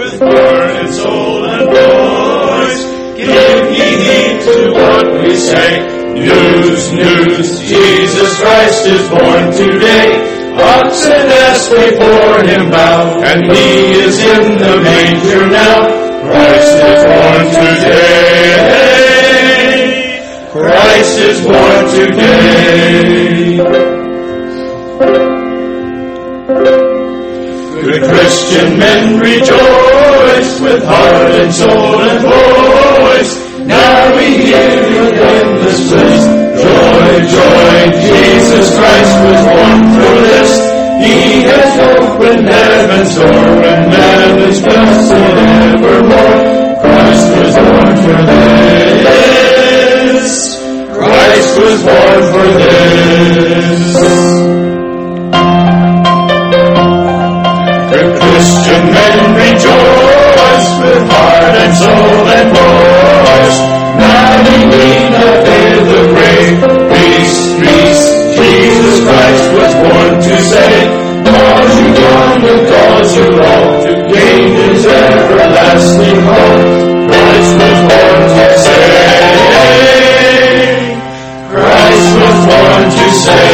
with heart and soul and voice. Give ye heed to what we say. News, news, Jesus Christ is born today. Ox and ass before him bow, and he is in the manger now. Christ is born today. Christ is born today. Good Christian men rejoice with heart and soul and voice. Now we hear you in this place. Joy, joy, Jesus Christ was born for this. He has opened heaven's door, and man is blessed evermore. Christ was born for this. Christ was born for this. Good Christian men rejoice with heart and soul and voice. Now we need not hear the grave. Peace, peace, Jesus Christ was born to save. Calls you one who calls you all to gain his everlasting home. Christ was born to save. Christ was born to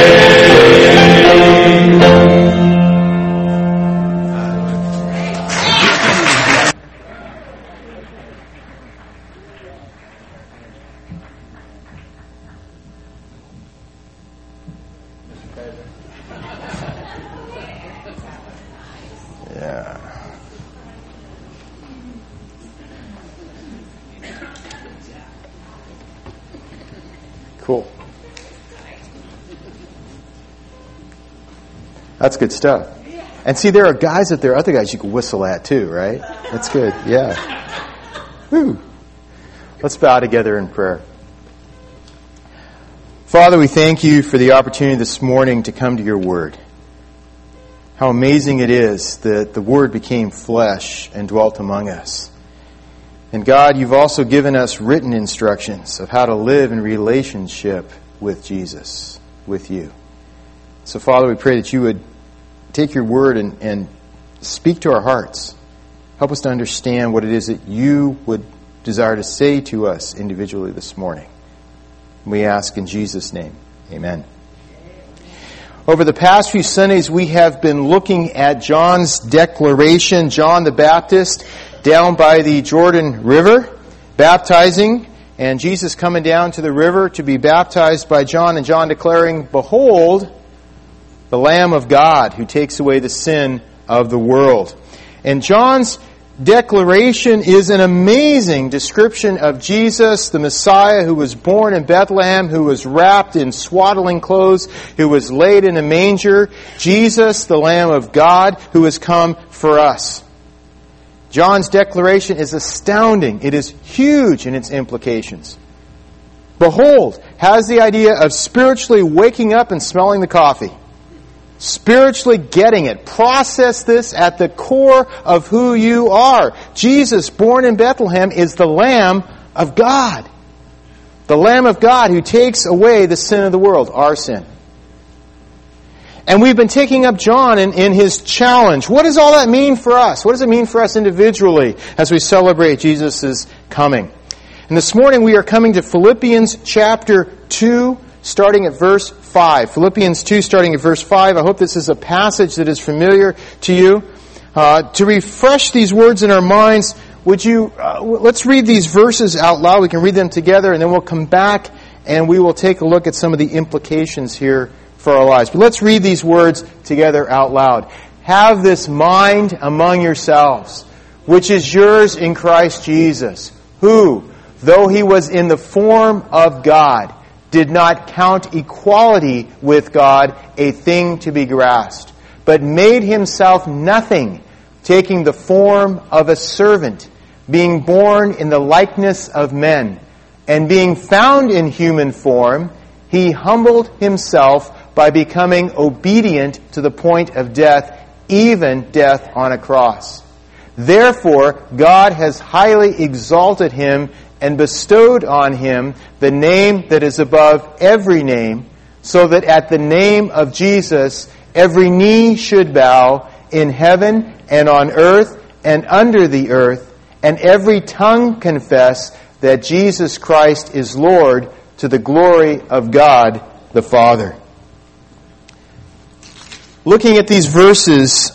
save. Cool. That's good stuff. And see, there are guys up there, other guys you can whistle at too, right? That's good. Yeah. Woo. Let's bow together in prayer. Father, we thank you for the opportunity this morning to come to your word. How amazing it is that the word became flesh and dwelt among us. And God, you've also given us written instructions of how to live in relationship with Jesus, with you. So, Father, we pray that you would take your word and speak to our hearts. Help us to understand what it is that you would desire to say to us individually this morning. We ask in Jesus' name. Amen. Over the past few Sundays, we have been looking at John's declaration, John the Baptist, down by the Jordan River, baptizing, and Jesus coming down to the river to be baptized by John, and John declaring, "Behold, the Lamb of God who takes away the sin of the world." And John's declaration is an amazing description of Jesus, the Messiah, who was born in Bethlehem, who was wrapped in swaddling clothes, who was laid in a manger. Jesus, the Lamb of God, who has come for us. John's declaration is astounding. It is huge in its implications. Behold has the idea of spiritually waking up and smelling the coffee. Spiritually getting it. Process this at the core of who you are. Jesus, born in Bethlehem, is the Lamb of God. The Lamb of God who takes away the sin of the world, our sin. And we've been taking up John in his challenge. What does all that mean for us? What does it mean for us individually as we celebrate Jesus' coming? And this morning we are coming to Philippians chapter 2, starting at verse 5. Philippians 2, starting at verse 5. I hope this is a passage that is familiar to you. To refresh these words in our minds, would you, let's read these verses out loud. We can read them together, and then we'll come back and we will take a look at some of the implications here for our lives. But let's read these words together out loud. Have this mind among yourselves, which is yours in Christ Jesus, who, though he was in the form of God, did not count equality with God a thing to be grasped, but made himself nothing, taking the form of a servant, being born in the likeness of men, and being found in human form, he humbled himself by becoming obedient to the point of death, even death on a cross. Therefore, God has highly exalted him and bestowed on him the name that is above every name, so that at the name of Jesus every knee should bow in heaven and on earth and under the earth, and every tongue confess that Jesus Christ is Lord, to the glory of God the Father. Looking at these verses,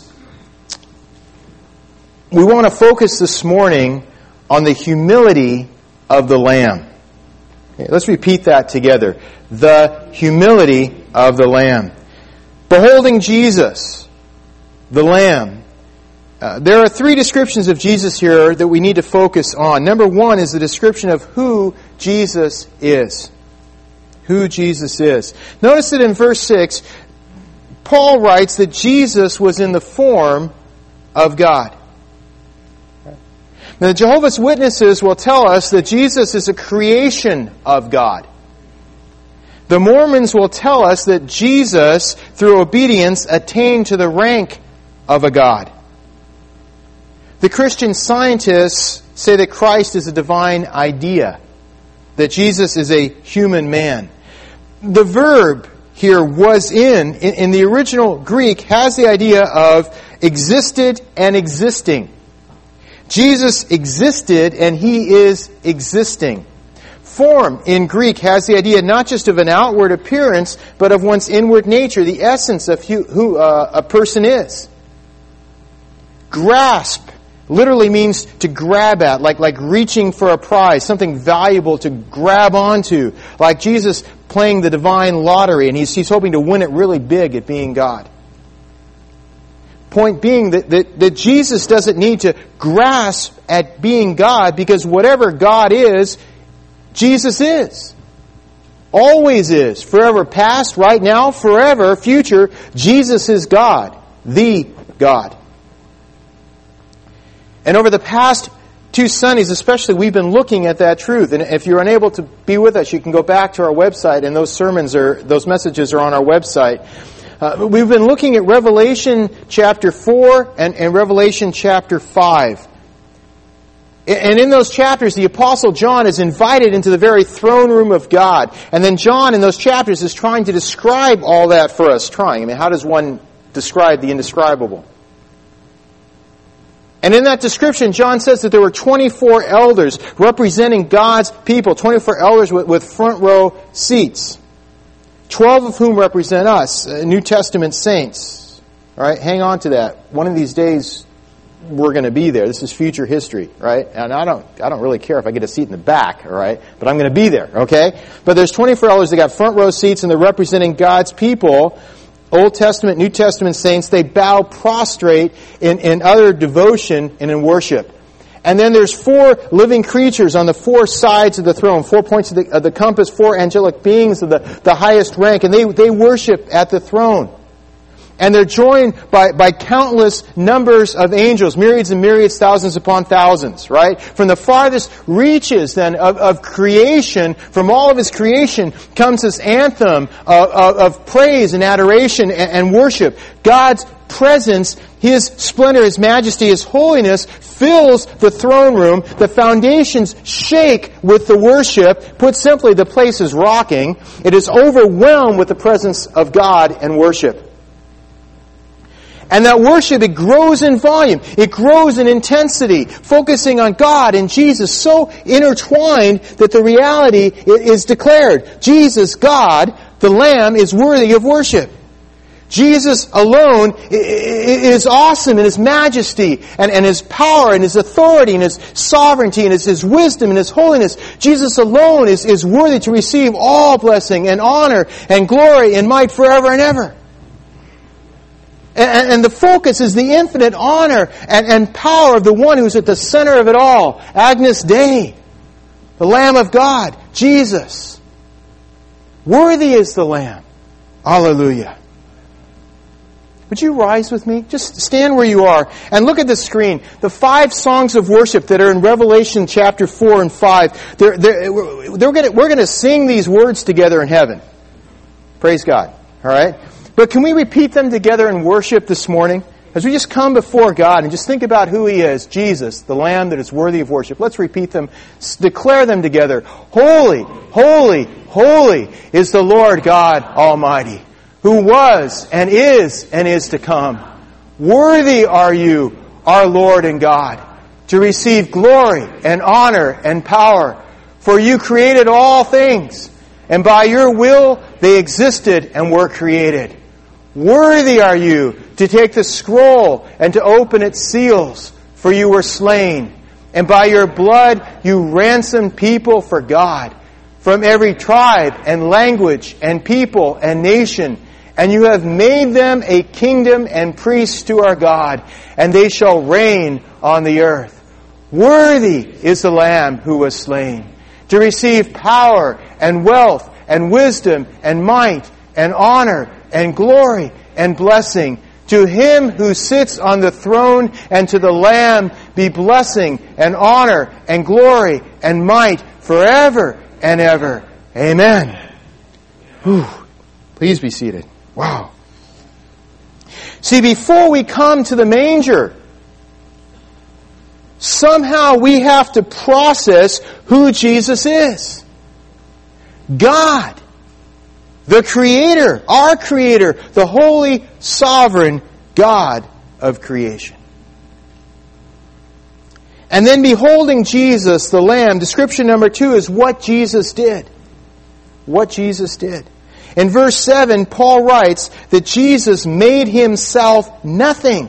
we want to focus this morning on the humility of the Lamb. Okay, let's repeat that together. The humility of the Lamb. Beholding Jesus, the Lamb. There are three descriptions of Jesus here that we need to focus on. Number one is the description of who Jesus is. Who Jesus is. Notice that in verse 6, Paul writes that Jesus was in the form of God. Now, the Jehovah's Witnesses will tell us that Jesus is a creation of God. The Mormons will tell us that Jesus, through obedience, attained to the rank of a God. The Christian scientists say that Christ is a divine idea, that Jesus is a human man. The verb here, was in the original Greek, has the idea of existed and existing. Jesus existed and He is existing. Form in Greek has the idea not just of an outward appearance, but of one's inward nature, the essence of who a person is. Grasp literally means to grab at, like reaching for a prize, something valuable to grab onto, like Jesus playing the divine lottery, and he's hoping to win it really big at being God. Point being that Jesus doesn't need to grasp at being God, because whatever God is, Jesus is. Always is. Forever past, right now, forever, future, Jesus is God. The God. And over the past 2 Sundays especially, we've been looking at that truth. And if you're unable to be with us, you can go back to our website, and those messages are on our website. We've been looking at Revelation chapter 4 and Revelation chapter 5. And in those chapters, the Apostle John is invited into the very throne room of God. And then John, in those chapters, is trying to describe all that for us. How does one describe the indescribable? And in that description, John says that there were 24 elders representing God's people. 24 elders with front row seats. 12 of whom represent us, New Testament saints. All right, hang on to that. One of these days, we're going to be there. This is future history, right? And I don't really care if I get a seat in the back, all right? But I'm going to be there, okay? But there's 24 elders that got front row seats, and they're representing God's people. Old Testament, New Testament saints, they bow prostrate in utter devotion and in worship. And then there's 4 living creatures on the 4 sides of the throne, 4 points of the compass, 4 angelic beings of the highest rank, and they worship at the throne. And they're joined by countless numbers of angels, myriads and myriads, thousands upon thousands, right? From the farthest reaches then of creation, from all of His creation, comes this anthem of praise and adoration and worship. God's presence, His splendor, His majesty, His holiness fills the throne room. The foundations shake with the worship. Put simply, the place is rocking. It is overwhelmed with the presence of God and worship. And that worship, it grows in volume. It grows in intensity, focusing on God and Jesus, so intertwined that the reality is declared. Jesus, God, the Lamb, is worthy of worship. Jesus alone is awesome in His majesty and His power and His authority and His sovereignty and His wisdom and His holiness. Jesus alone is worthy to receive all blessing and honor and glory and might forever and ever. And the focus is the infinite honor and power of the one who's at the center of it all. Agnus Dei, the Lamb of God, Jesus. Worthy is the Lamb. Alleluia. Would you rise with me? Just stand where you are and look at the screen. The 5 songs of worship that are in Revelation chapter 4 and 5. We're going to sing these words together in heaven. Praise God. All right? But can we repeat them together in worship this morning? As we just come before God and just think about who He is, Jesus, the Lamb that is worthy of worship. Let's repeat them, declare them together. Holy, holy, holy is the Lord God Almighty, who was and is to come. Worthy are you, our Lord and God, to receive glory and honor and power. For you created all things, and by your will they existed and were created. Worthy are you to take the scroll and to open its seals, for you were slain, and by your blood you ransomed people for God, from every tribe and language and people and nation, and you have made them a kingdom and priests to our God, and they shall reign on the earth. Worthy is the Lamb who was slain, to receive power and wealth and wisdom and might and honor and glory and blessing. To Him who sits on the throne and to the Lamb be blessing and honor and glory and might forever and ever. Amen. Whew. Please be seated. Wow. See, before we come to the manger, somehow we have to process who Jesus is. God, the Creator, our Creator, the holy, sovereign God of creation. And then beholding Jesus, the Lamb, description number 2 is what Jesus did. What Jesus did. In verse 7, Paul writes that Jesus made Himself nothing.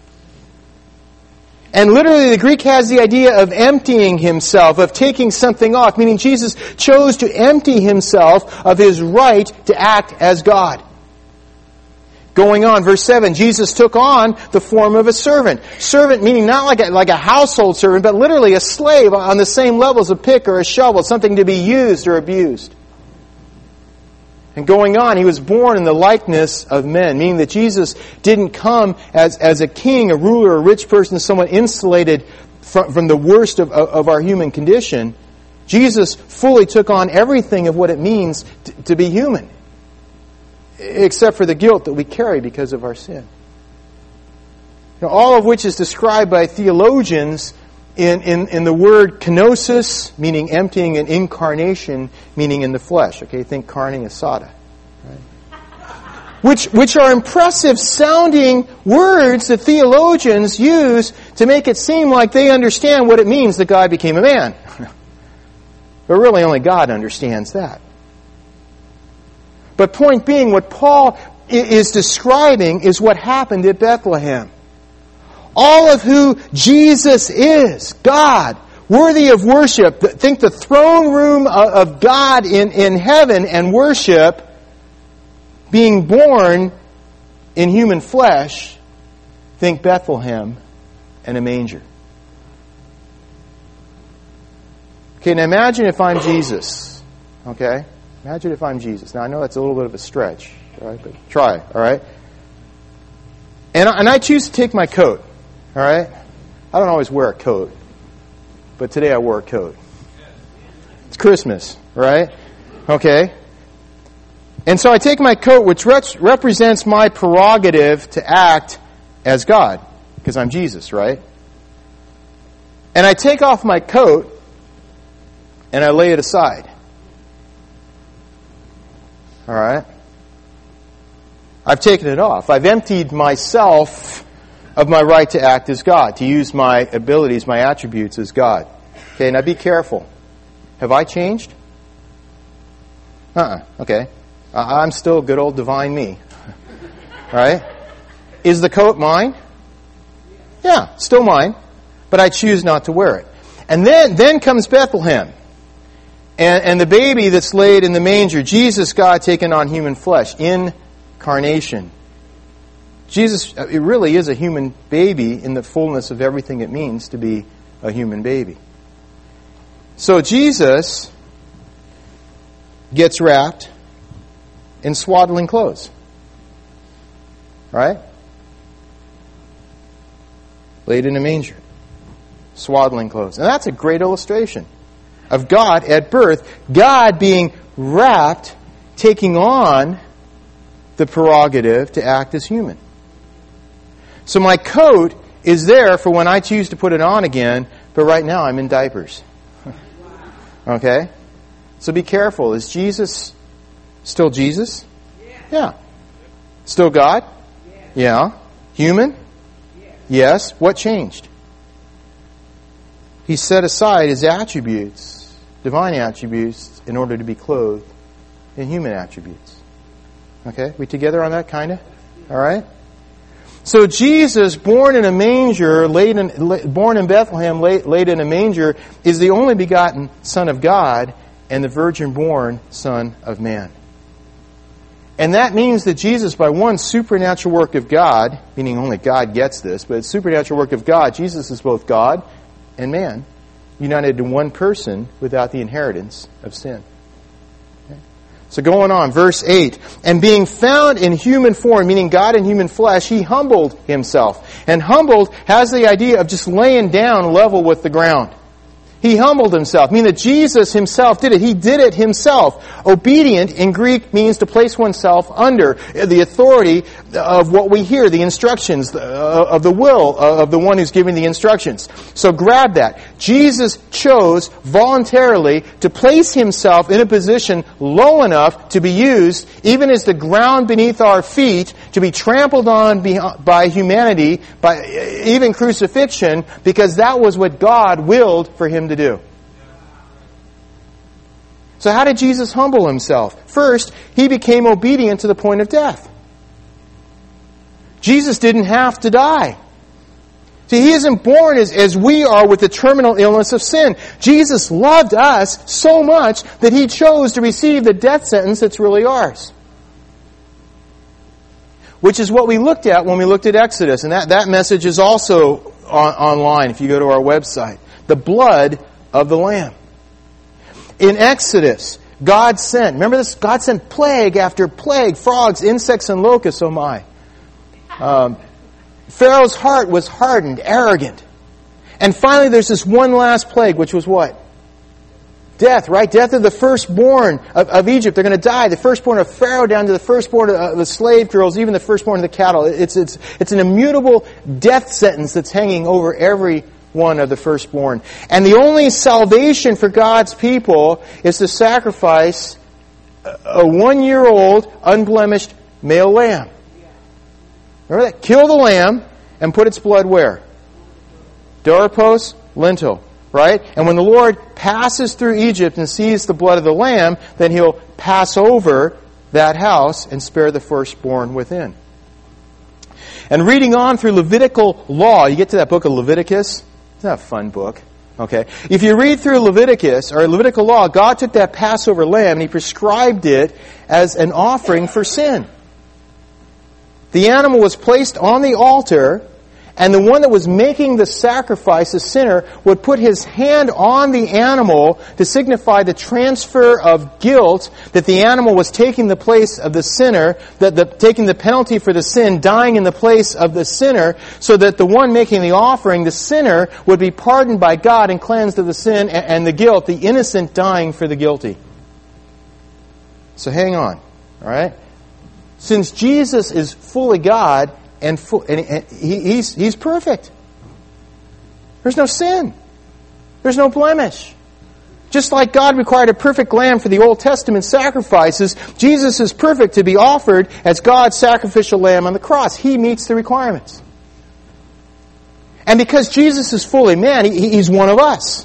And literally the Greek has the idea of emptying Himself, of taking something off, meaning Jesus chose to empty Himself of His right to act as God. Going on, verse 7, Jesus took on the form of a servant. Servant meaning not like a household servant, but literally a slave on the same level as a pick or a shovel, something to be used or abused. And going on, He was born in the likeness of men, meaning that Jesus didn't come as a king, a ruler, a rich person, someone insulated from the worst of our human condition. Jesus fully took on everything of what it means to be human, except for the guilt that we carry because of our sin. All of which is described by theologians in the word kenosis, meaning emptying, and incarnation, meaning in the flesh. Okay, think carne asada. Right? Which are impressive sounding words that theologians use to make it seem like they understand what it means that God became a man. But really only God understands that. But point being, what Paul is describing is what happened at Bethlehem. All of who Jesus is, God, worthy of worship. Think the throne room of God in heaven and worship, being born in human flesh. Think Bethlehem and a manger. Okay, now imagine if I'm Jesus. Okay? Imagine if I'm Jesus. Now I know that's a little bit of a stretch, all right? But try it, all right? And I choose to take my coat. All right? I don't always wear a coat, but today I wore a coat. It's Christmas, right? Okay? And so I take my coat, which represents my prerogative to act as God, because I'm Jesus, right? And I take off my coat, and I lay it aside. All right? I've taken it off. I've emptied myself of my right to act as God, to use my abilities, my attributes as God. Okay, now be careful. Have I changed? Okay. I'm still good old divine me. Right? Is the coat mine? Yeah, still mine. But I choose not to wear it. And then comes Bethlehem. And the baby that's laid in the manger, Jesus, God, taken on human flesh, incarnation. Jesus, it really is a human baby in the fullness of everything it means to be a human baby. So Jesus gets wrapped in swaddling clothes. Right? Laid in a manger. Swaddling clothes. And that's a great illustration of God at birth. God being wrapped, taking on the prerogative to act as human. So my coat is there for when I choose to put it on again, but right now I'm in diapers. Okay? So be careful. Is Jesus still Jesus? Yeah. Still God? Yeah. Human? Yes. What changed? He set aside his attributes, divine attributes, in order to be clothed in human attributes. Okay? We together on that, kind of? All right? So Jesus, born in a manger, born in Bethlehem, laid in a manger, is the only begotten Son of God and the virgin-born Son of Man. And that means that Jesus, by one supernatural work of God, meaning only God gets this, but it's supernatural work of God, Jesus is both God and man, united in one person without the inheritance of sin. Okay. So going on, verse 8. And being found in human form, meaning God in human flesh, he humbled himself. And humbled has the idea of just laying down level with the ground. He humbled himself, meaning that Jesus himself did it. He did it himself. Obedient in Greek means to place oneself under the authority of what we hear, the instructions of the will of the one who's giving the instructions. So grab that. Jesus chose voluntarily to place himself in a position low enough to be used, even as the ground beneath our feet, to be trampled on by humanity, by even crucifixion, because that was what God willed for him to do. So how did Jesus humble himself? First, he became obedient to the point of death. Jesus didn't have to die. See, he isn't born as we are with the terminal illness of sin. Jesus loved us so much that he chose to receive the death sentence that's really ours. Which is what we looked at when we looked at Exodus. And that message is also online if you go to our website. The blood of the Lamb. In Exodus, God sent, remember this? God sent plague after plague, frogs, insects, and locusts, oh my. Pharaoh's heart was hardened, arrogant. And finally there's this one last plague, which was what? Death, right? Death of the firstborn of Egypt. They're going to die. The firstborn of Pharaoh down to the firstborn of the slave girls, even the firstborn of the cattle. It's an immutable death sentence that's hanging over every one of the firstborn. And the only salvation for God's people is to sacrifice a 1-year-old, unblemished male lamb. Remember that? Kill the lamb and put its blood where? Doorpost, lintel. Right? And when the Lord passes through Egypt and sees the blood of the lamb, then he'll pass over that house and spare the firstborn within. And reading on through Levitical law, you get to that book of Leviticus. It's not a fun book. Okay. If you read through Leviticus, or Levitical law, God took that Passover lamb and he prescribed it as an offering for sin. The animal was placed on the altar, and the one that was making the sacrifice, the sinner, would put his hand on the animal to signify the transfer of guilt, that the animal was taking the place of the sinner, taking the penalty for the sin, dying in the place of the sinner, so that the one making the offering, the sinner, would be pardoned by God and cleansed of the sin and the guilt, the innocent dying for the guilty. So hang on, all right? Since Jesus is fully God, and he's perfect. There's no sin. There's no blemish. Just like God required a perfect lamb for the Old Testament sacrifices, Jesus is perfect to be offered as God's sacrificial lamb on the cross. He meets the requirements. And because Jesus is fully man, he's one of us.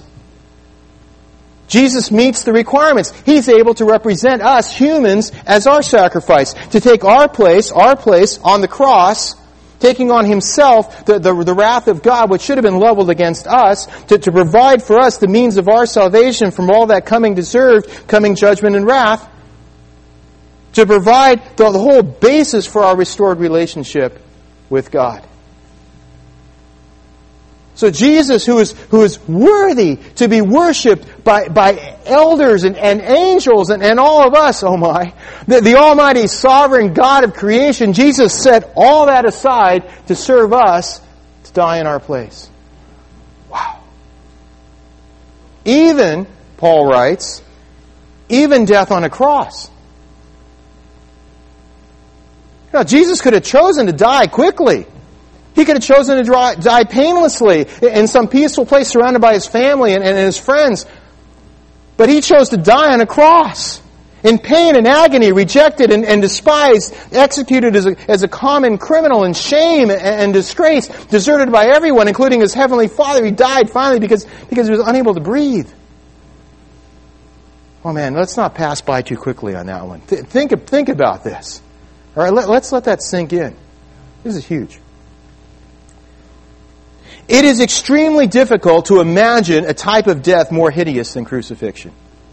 Jesus meets the requirements. He's able to represent us humans as our sacrifice, to take our place on the cross, taking on himself the wrath of God, which should have been leveled against us, to provide for us the means of our salvation from all that coming judgment and wrath, to provide the whole basis for our restored relationship with God. So Jesus, who is worthy to be worshipped by elders and angels and all of us, oh my, the almighty sovereign God of creation, Jesus set all that aside to serve us, to die in our place. Wow. Even, Paul writes, even death on a cross. Now, Jesus could have chosen to die quickly. He could have chosen to die painlessly in some peaceful place surrounded by his family and his friends. But he chose to die on a cross. In pain and agony, rejected and despised, executed as a common criminal in shame and disgrace, deserted by everyone, including his heavenly Father. He died finally because he was unable to breathe. Oh man, let's not pass by too quickly on that one. Think about this. All right, let's let that sink in. This is huge. It is extremely difficult to imagine a type of death more hideous than crucifixion.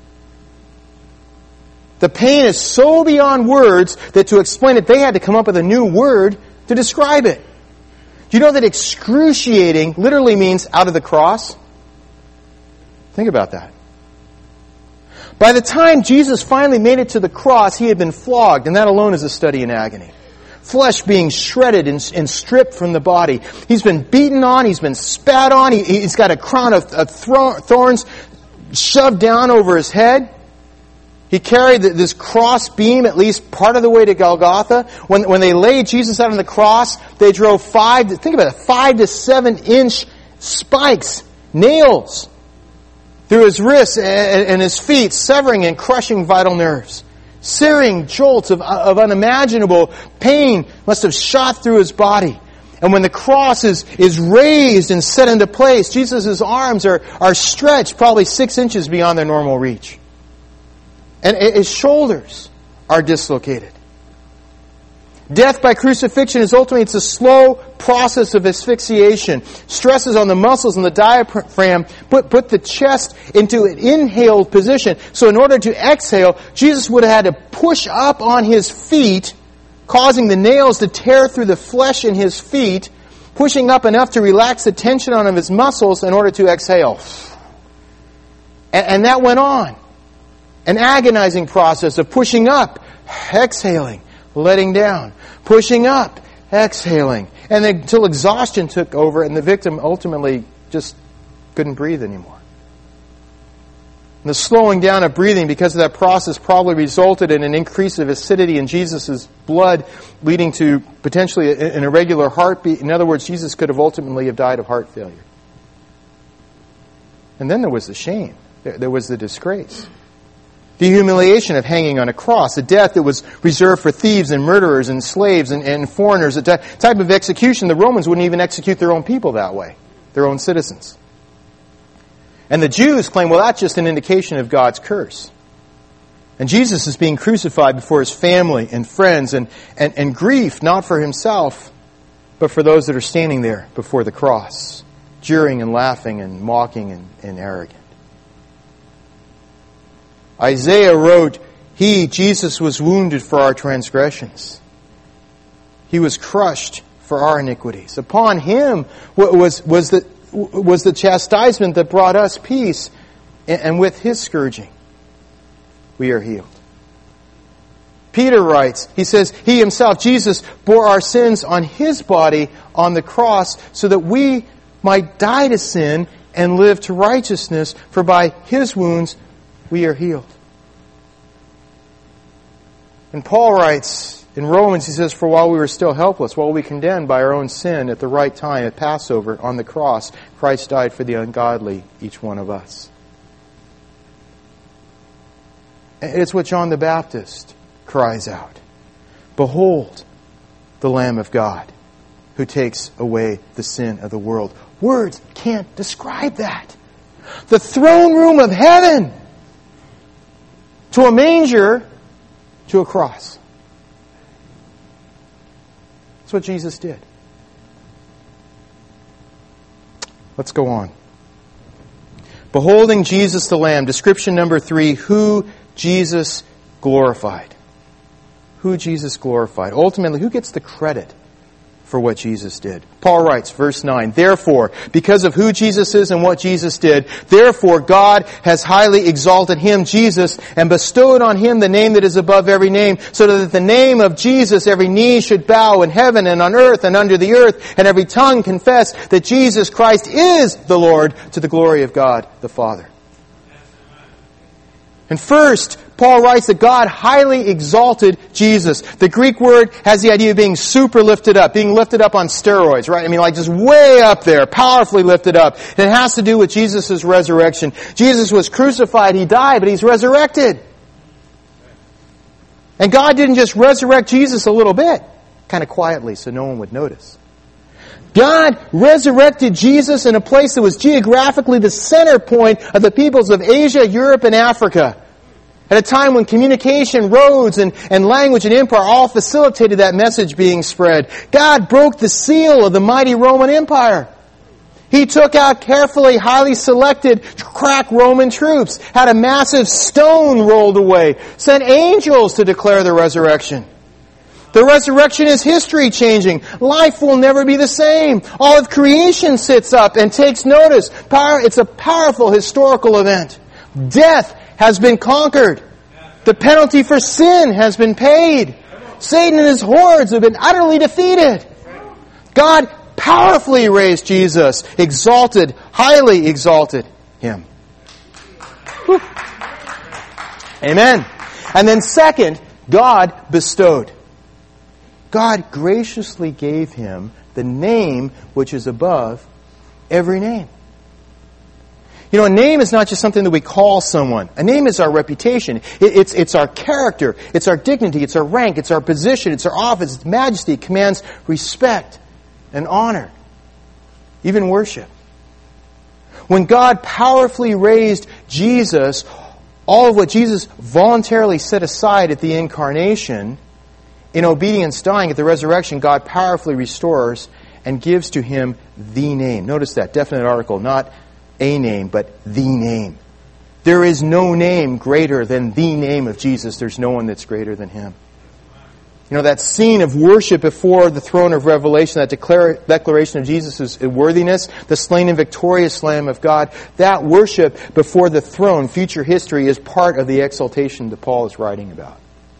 The pain is so beyond words that to explain it, they had to come up with a new word to describe it. Do you know that excruciating literally means out of the cross? Think about that. By the time Jesus finally made it to the cross, he had been flogged, and that alone is a study in agony. Flesh being shredded and stripped from the body. He's been beaten on, he's been spat on, he's got a crown of thorns shoved down over his head. He carried this cross beam at least part of the way to Golgotha. When they laid Jesus out on the cross, they drove 5 to 7 inch spikes, nails, through his wrists and his feet, severing and crushing vital nerves. Searing jolts of unimaginable pain must have shot through his body. And when the cross is raised and set into place, Jesus' arms are stretched probably 6 inches beyond their normal reach. And his shoulders are dislocated. Death by crucifixion is ultimately, it's a slow process of asphyxiation. Stresses on the muscles and the diaphragm put the chest into an inhaled position. So in order to exhale, Jesus would have had to push up on his feet, causing the nails to tear through the flesh in his feet, pushing up enough to relax the tension on his muscles in order to exhale. And that went on. An agonizing process of pushing up, exhaling, letting down, pushing up, exhaling, and then until exhaustion took over and the victim ultimately just couldn't breathe anymore. And the slowing down of breathing because of that process probably resulted in an increase of acidity in Jesus' blood, leading to potentially an irregular heartbeat. In other words, Jesus could have ultimately have died of heart failure. And then there was the shame. There was the disgrace. The humiliation of hanging on a cross, a death that was reserved for thieves and murderers and slaves and foreigners, a type of execution the Romans wouldn't even execute their own people that way, their own citizens. And the Jews claim, well, that's just an indication of God's curse. And Jesus is being crucified before his family and friends and grief, not for himself, but for those that are standing there before the cross, jeering and laughing and mocking and arrogant. Isaiah wrote, Jesus, was wounded for our transgressions. He was crushed for our iniquities. Upon him was the chastisement that brought us peace, and with his scourging, we are healed. Peter writes, he says, he himself, Jesus, bore our sins on his body on the cross so that we might die to sin and live to righteousness, for by his wounds we are healed. And Paul writes in Romans, he says, for while we were still helpless, while we condemned by our own sin at the right time at Passover on the cross, Christ died for the ungodly, each one of us. It's what John the Baptist cries out. Behold, the Lamb of God, who takes away the sin of the world. Words can't describe that. The throne room of heaven to a manger to a cross. That's what Jesus did. Let's go on. Beholding Jesus the Lamb. Description number 3. Who Jesus glorified. Who Jesus glorified. Ultimately, who gets the credit for what Jesus did? Paul writes, verse 9, therefore, because of who Jesus is and what Jesus did, therefore God has highly exalted him, Jesus, and bestowed on him the name that is above every name, so that at the name of Jesus every knee should bow in heaven and on earth and under the earth, and every tongue confess that Jesus Christ is the Lord, to the glory of God the Father. And first, Paul writes that God highly exalted Jesus. The Greek word has the idea of being super lifted up, being lifted up on steroids, right? I mean, like just way up there, powerfully lifted up. And it has to do with Jesus' resurrection. Jesus was crucified, he died, but he's resurrected. And God didn't just resurrect Jesus a little bit, kind of quietly so no one would notice. God resurrected Jesus in a place that was geographically the center point of the peoples of Asia, Europe, and Africa. At a time when communication, roads, and language and empire all facilitated that message being spread. God broke the seal of the mighty Roman Empire. He took out carefully, highly selected, crack Roman troops, had a massive stone rolled away, sent angels to declare the resurrection. The resurrection is history-changing. Life will never be the same. All of creation sits up and takes notice. It's a powerful historical event. Death has been conquered. The penalty for sin has been paid. Satan and his hordes have been utterly defeated. God powerfully raised Jesus, exalted, highly exalted Him. Whew. Amen. And then second, God bestowed. God graciously gave Him the name which is above every name. You know, a name is not just something that we call someone. A name is our reputation. It's our character. It's our dignity. It's our rank. It's our position. It's our office. It's majesty. It commands respect and honor, even worship. When God powerfully raised Jesus, all of what Jesus voluntarily set aside at the incarnation, in obedience dying at the resurrection, God powerfully restores and gives to Him the name. Notice that, definite article, not a name, but the name. There is no name greater than the name of Jesus. There's no one that's greater than Him. You know, that scene of worship before the throne of Revelation, that declaration of Jesus' worthiness, the slain and victorious Lamb of God, that worship before the throne, future history, is part of the exaltation that Paul is writing about.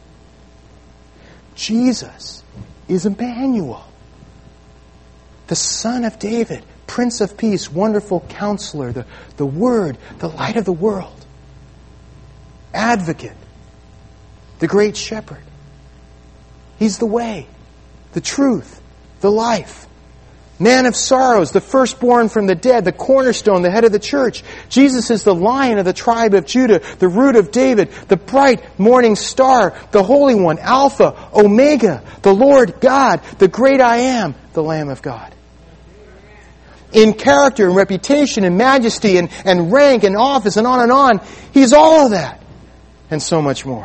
Jesus is Emmanuel, the Son of David, Prince of Peace, Wonderful Counselor, the Word, the Light of the World, Advocate, the Great Shepherd. He's the way, the truth, the life. Man of sorrows, the firstborn from the dead, the cornerstone, the head of the church. Jesus is the Lion of the tribe of Judah, the Root of David, the bright morning star, the Holy One, Alpha, Omega, the Lord God, the great I Am, the Lamb of God. In character and reputation and majesty and rank and office and on, He's all of that and so much more.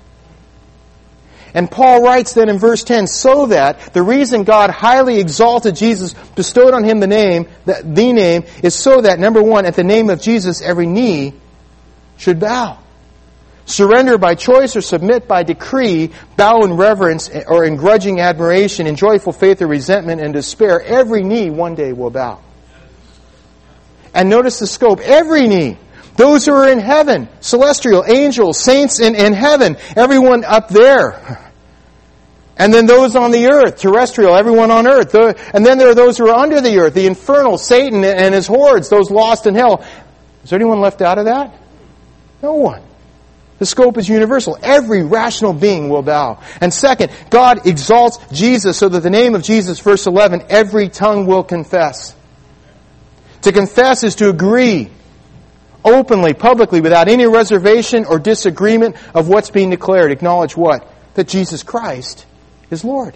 And Paul writes then in verse 10, so that the reason God highly exalted Jesus, bestowed on Him the name, is so that, number one, at the name of Jesus, every knee should bow. Surrender by choice or submit by decree, bow in reverence or in grudging admiration, in joyful faith or resentment and despair. Every knee one day will bow. And notice the scope. Every knee. Those who are in heaven, celestial, angels, saints in heaven, everyone up there. And then those on the earth, terrestrial, everyone on earth. And then there are those who are under the earth, the infernal, Satan and his hordes, those lost in hell. Is there anyone left out of that? No one. The scope is universal. Every rational being will bow. And second, God exalts Jesus so that the name of Jesus, verse 11, every tongue will confess. To confess is to agree openly, publicly, without any reservation or disagreement of what's being declared. Acknowledge what? That Jesus Christ is Lord.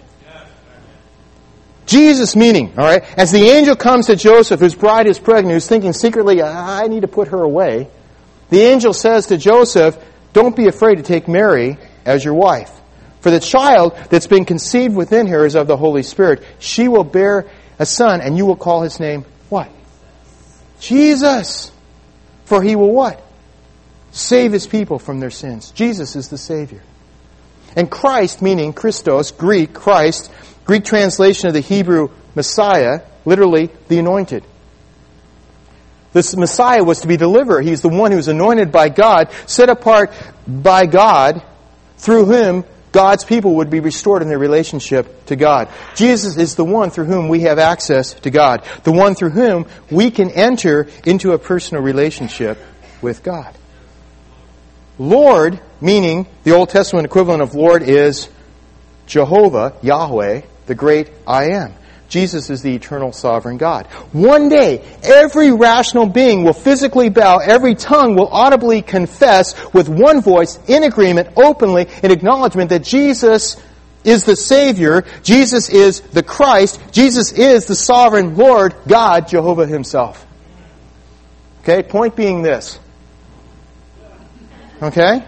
Jesus meaning, all right, as the angel comes to Joseph, whose bride is pregnant, who's thinking secretly, I need to put her away. The angel says to Joseph, don't be afraid to take Mary as your wife. For the child that's been conceived within her is of the Holy Spirit. She will bear a son, and you will call his name what? Jesus. For He will what? Save His people from their sins. Jesus is the Savior. And Christ, meaning Christos, Greek, Christ, Greek translation of the Hebrew Messiah, literally the anointed. This Messiah was to be deliverer. He's the one who was anointed by God, set apart by God, through whom God's people would be restored in their relationship to God. Jesus is the one through whom we have access to God. The one through whom we can enter into a personal relationship with God. Lord, meaning the Old Testament equivalent of Lord is Jehovah, Yahweh, the great I Am. Jesus is the eternal sovereign God. One day, every rational being will physically bow, every tongue will audibly confess with one voice, in agreement, openly, in acknowledgement that Jesus is the Savior, Jesus is the Christ, Jesus is the sovereign Lord, God, Jehovah Himself. Okay, point being this. Okay?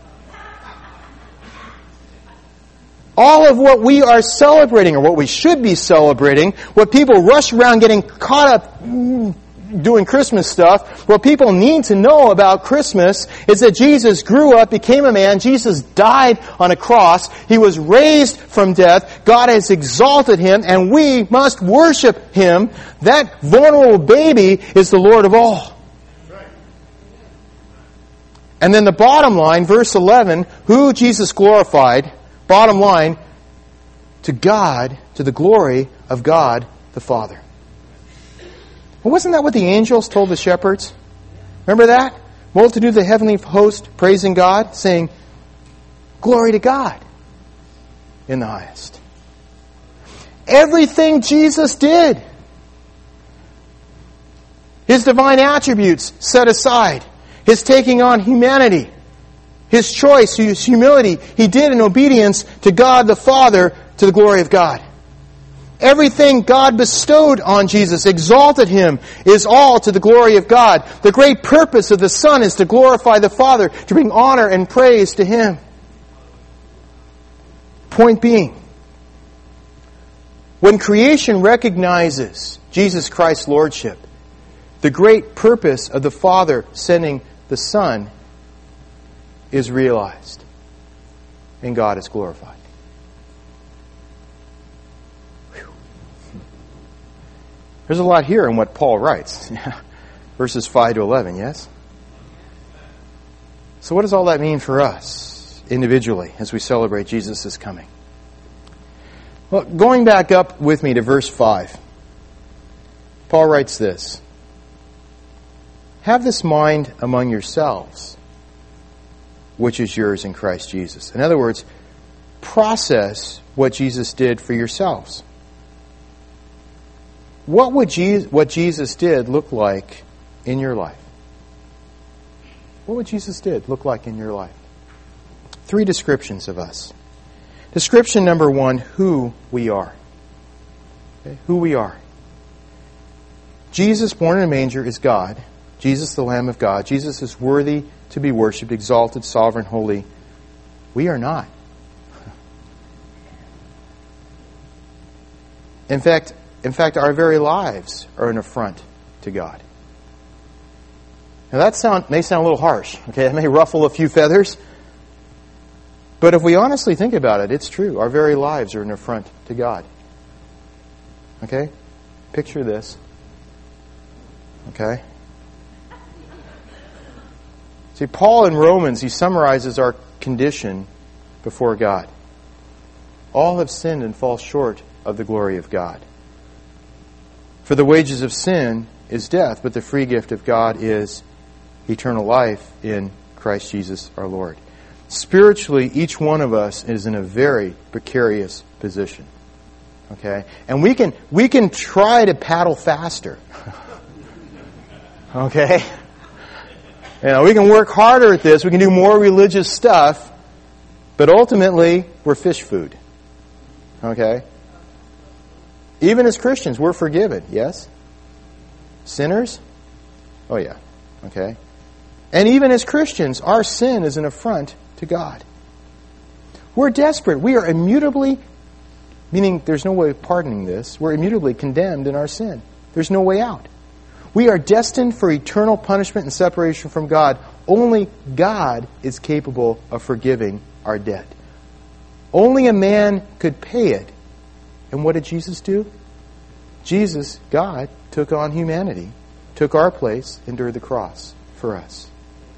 All of what we are celebrating, or what we should be celebrating, what people rush around getting caught up doing Christmas stuff, what people need to know about Christmas is that Jesus grew up, became a man, Jesus died on a cross, He was raised from death, God has exalted Him, and we must worship Him. That vulnerable baby is the Lord of all. And then the bottom line, verse 11, who Jesus glorified, bottom line, to God, to the glory of God the Father. Well, wasn't that what the angels told the shepherds? Remember that? Multitude of the heavenly host praising God, saying, glory to God in the highest. Everything Jesus did, His divine attributes set aside, His taking on humanity, His choice, His humility, He did in obedience to God the Father, to the glory of God. Everything God bestowed on Jesus, exalted Him, is all to the glory of God. The great purpose of the Son is to glorify the Father, to bring honor and praise to Him. Point being, when creation recognizes Jesus Christ's Lordship, the great purpose of the Father sending the Son is realized, and God is glorified. Whew. There's a lot here in what Paul writes. Verses 5 to 11, yes? So what does all that mean for us individually as we celebrate Jesus' coming? Well, going back up with me to verse 5, Paul writes this: have this mind among yourselves, which is yours in Christ Jesus. In other words, process what Jesus did for yourselves. What would what Jesus did look like in your life? What would Jesus did look like in your life? 3 descriptions of us. Description number 1, who we are. Okay? Who we are. Jesus, born in a manger, is God. Jesus, the Lamb of God. Jesus is worthy to be worshipped, exalted, sovereign, holy. We are not. In fact, our very lives are an affront to God. Now that may sound a little harsh. Okay, it may ruffle a few feathers. But if we honestly think about it, it's true. Our very lives are an affront to God. Okay? Picture this. Okay? See, Paul in Romans, he summarizes our condition before God. All have sinned and fall short of the glory of God. For the wages of sin is death, but the free gift of God is eternal life in Christ Jesus our Lord. Spiritually, each one of us is in a very precarious position. Okay? And we can try to paddle faster. Okay? You know, we can work harder at this. We can do more religious stuff. But ultimately, we're fish food. Okay? Even as Christians, we're forgiven. Yes? Sinners? Oh yeah. Okay? And even as Christians, our sin is an affront to God. We're desperate. We are immutably, meaning there's no way of pardoning this, we're immutably condemned in our sin. There's no way out. We are destined for eternal punishment and separation from God. Only God is capable of forgiving our debt. Only a man could pay it. And what did Jesus do? Jesus, God, took on humanity, took our place, endured the cross for us.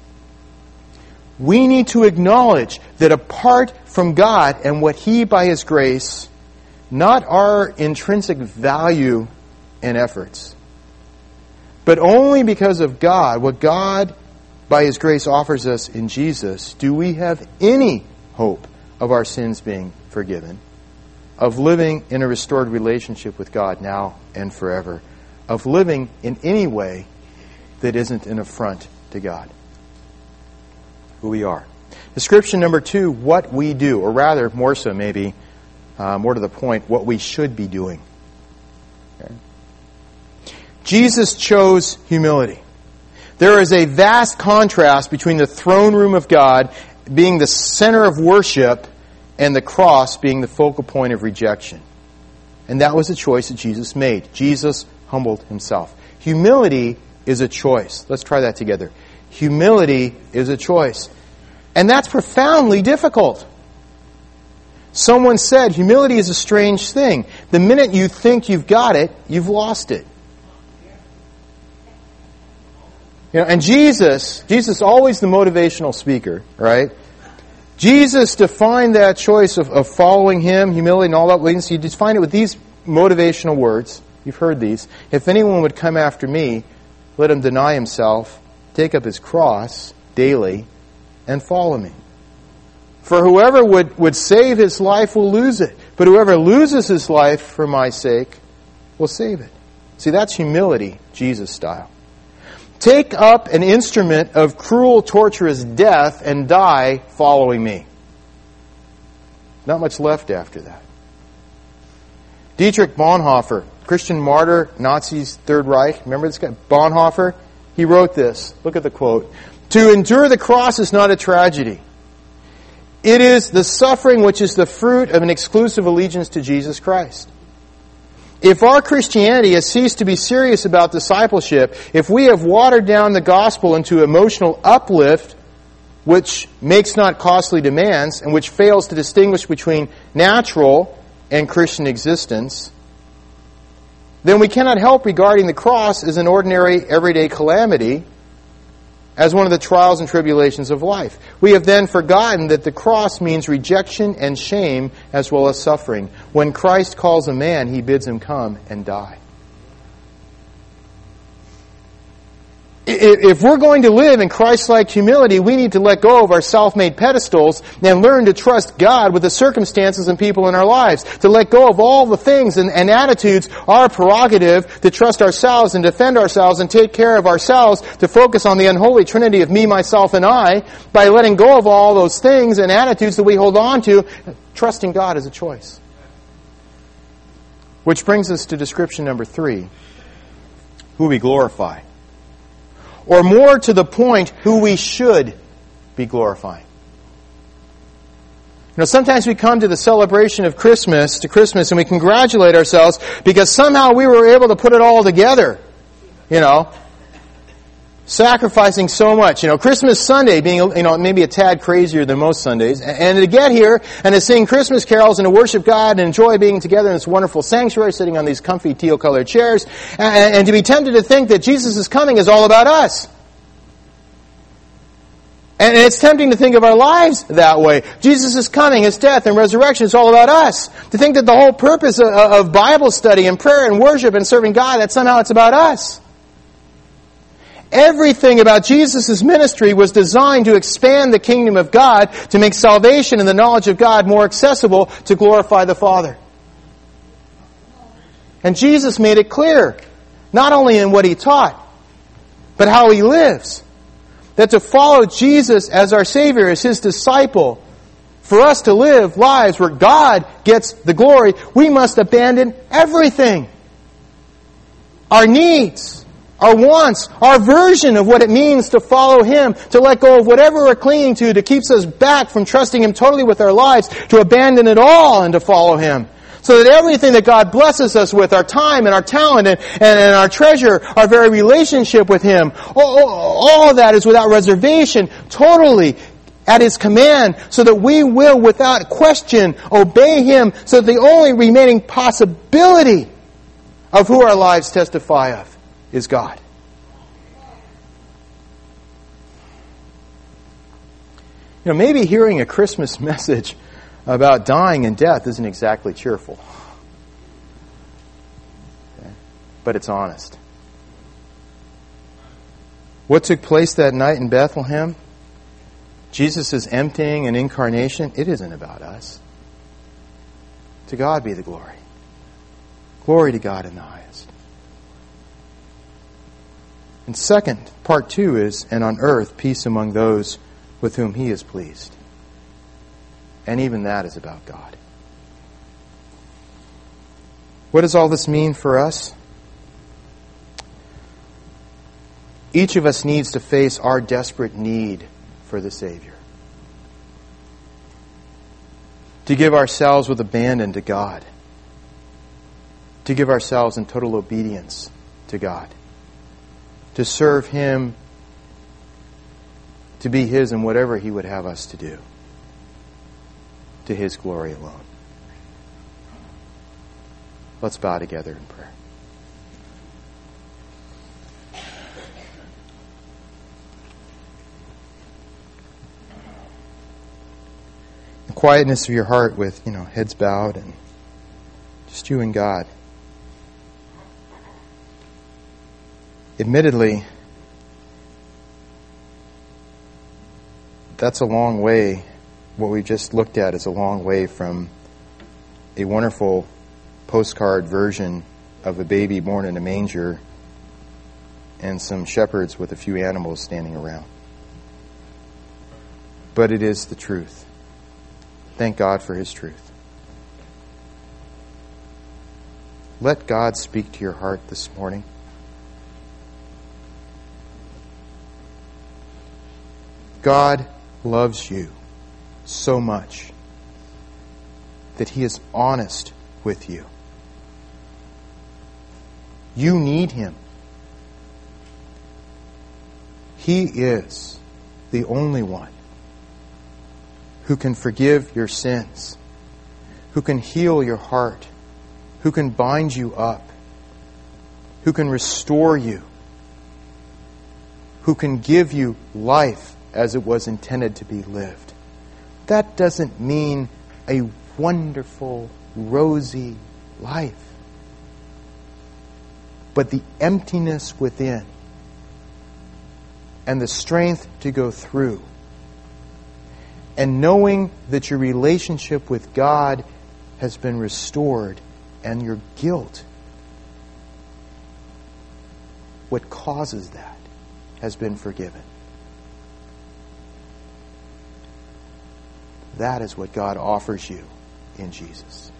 We need to acknowledge that apart from God and what He, by His grace, not our intrinsic value and efforts, but only because of God, what God, by His grace, offers us in Jesus, do we have any hope of our sins being forgiven. of living in a restored relationship with God now and forever, of living in any way that isn't an affront to God. Who we are. Description number 2, what we do, or rather, more so maybe, more to the point, what we should be doing. Okay. Jesus chose humility. There is a vast contrast between the throne room of God being the center of worship and the cross being the focal point of rejection. And that was a choice that Jesus made. Jesus humbled himself. Humility is a choice. Let's try that together. Humility is a choice. And that's profoundly difficult. Someone said humility is a strange thing. The minute you think you've got it, you've lost it. And Jesus always the motivational speaker, right? Jesus defined that choice of following Him, humility and all that. He defined it with these motivational words. You've heard these. If anyone would come after me, let him deny himself, take up his cross daily, and follow me. For whoever would save his life will lose it. But whoever loses his life for my sake will save it. See, that's humility, Jesus style. Take up an instrument of cruel, torturous death and die following me. Not much left after that. Dietrich Bonhoeffer, Christian martyr, Nazis' Third Reich. Remember this guy? Bonhoeffer? He wrote this. Look at the quote. To endure the cross is not a tragedy. It is the suffering which is the fruit of an exclusive allegiance to Jesus Christ. If our Christianity has ceased to be serious about discipleship, if we have watered down the gospel into emotional uplift, which makes not costly demands, and which fails to distinguish between natural and Christian existence, then we cannot help regarding the cross as an ordinary, everyday calamity, as one of the trials and tribulations of life. We have then forgotten that the cross means rejection and shame as well as suffering. When Christ calls a man, He bids him come and die. If we're going to live in Christ-like humility, we need to let go of our self-made pedestals and learn to trust God with the circumstances and people in our lives. To let go of all the things and attitudes, our prerogative, to trust ourselves and defend ourselves and take care of ourselves, to focus on the unholy trinity of me, myself, and I, by letting go of all those things and attitudes that we hold on to. Trusting God is a choice. Which brings us to description number 3, who we glorify. Or more to the point, who we should be glorifying. Sometimes we come to the celebration of Christmas, and we congratulate ourselves because somehow we were able to put it all together. Sacrificing so much. Christmas Sunday being, maybe a tad crazier than most Sundays. And to get here and to sing Christmas carols and to worship God and enjoy being together in this wonderful sanctuary, sitting on these comfy teal-colored chairs, and to be tempted to think that Jesus' coming is all about us. And it's tempting to think of our lives that way. Jesus' coming, His death and resurrection is all about us. To think that the whole purpose of Bible study and prayer and worship and serving God, that somehow it's about us. Everything about Jesus' ministry was designed to expand the kingdom of God, to make salvation and the knowledge of God more accessible, to glorify the Father. And Jesus made it clear, not only in what He taught, but how He lives. That to follow Jesus as our Savior, as His disciple, for us to live lives where God gets the glory, we must abandon everything. Our needs, our wants, our version of what it means to follow Him, to let go of whatever we're clinging to that keeps us back from trusting Him totally with our lives, to abandon it all and to follow Him. So that everything that God blesses us with, our time and our talent and our treasure, our very relationship with Him, all of that is without reservation, totally at His command, so that we will, without question, obey Him, so that the only remaining possibility of who our lives testify of is God. Maybe hearing a Christmas message about dying and death isn't exactly cheerful. Okay. But it's honest. What took place that night in Bethlehem? Jesus' emptying and incarnation, it isn't about us. To God be the glory. Glory to God in the highest. And second, part 2 is, and on earth, peace among those with whom He is pleased. And even that is about God. What does all this mean for us? Each of us needs to face our desperate need for the Savior. To give ourselves with abandon to God. To give ourselves in total obedience to God. To serve Him, to be His in whatever He would have us to do. To His glory alone. Let's bow together in prayer. The quietness of your heart with, heads bowed and just you and God. Admittedly, that's a long way. What we just looked at is a long way from a wonderful postcard version of a baby born in a manger and some shepherds with a few animals standing around. But it is the truth. Thank God for His truth. Let God speak to your heart this morning. God loves you so much that He is honest with you. You need Him. He is the only one who can forgive your sins, who can heal your heart, who can bind you up, who can restore you, who can give you life as it was intended to be lived. That doesn't mean a wonderful, rosy life, but the emptiness within and the strength to go through. And knowing that your relationship with God has been restored and your guilt, what causes that, has been forgiven. That is what God offers you in Jesus.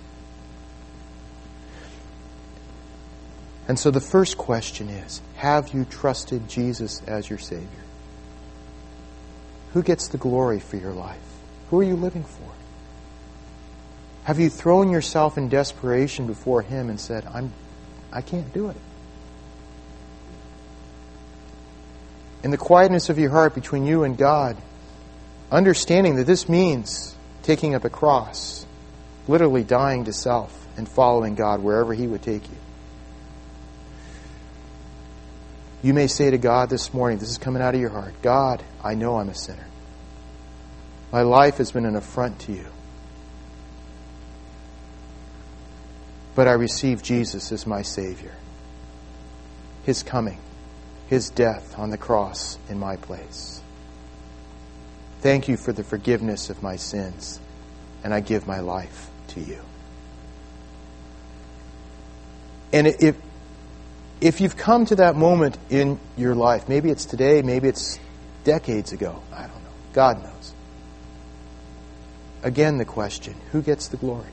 And so the first question is, have you trusted Jesus as your Savior? Who gets the glory for your life? Who are you living for? Have you thrown yourself in desperation before Him and said, I can't do it? In the quietness of your heart between you and God, understanding that this means taking up a cross, literally dying to self and following God wherever He would take you. You may say to God this morning, this is coming out of your heart, God, I know I'm a sinner. My life has been an affront to you. But I receive Jesus as my Savior. His coming, His death on the cross in my place. Thank you for the forgiveness of my sins, and I give my life to you. And if you've come to that moment in your life, maybe it's today, maybe it's decades ago, I don't know. God knows. Again, the question, who gets the glory?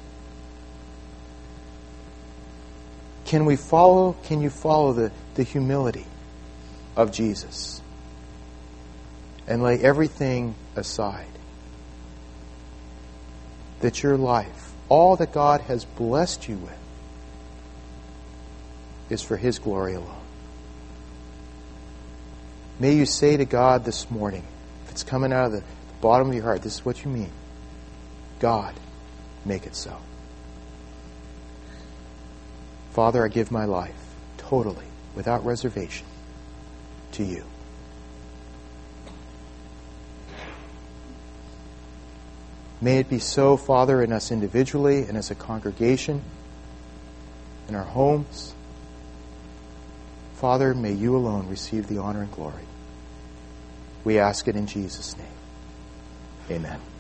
Can you follow the humility of Jesus and lay everything aside? That your life, all that God has blessed you with, is for His glory alone. May you say to God this morning, if it's coming out of the bottom of your heart, this is what you mean. God, make it so. Father, I give my life totally, without reservation, to you. May it be so, Father, in us individually and as a congregation, in our homes. Father, may you alone receive the honor and glory. We ask it in Jesus' name. Amen.